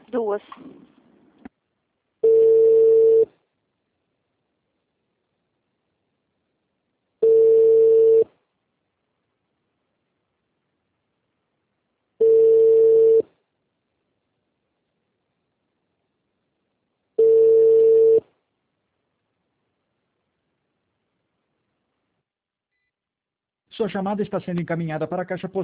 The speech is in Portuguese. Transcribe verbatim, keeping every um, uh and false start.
Duas. Sua chamada está sendo encaminhada para a caixa postal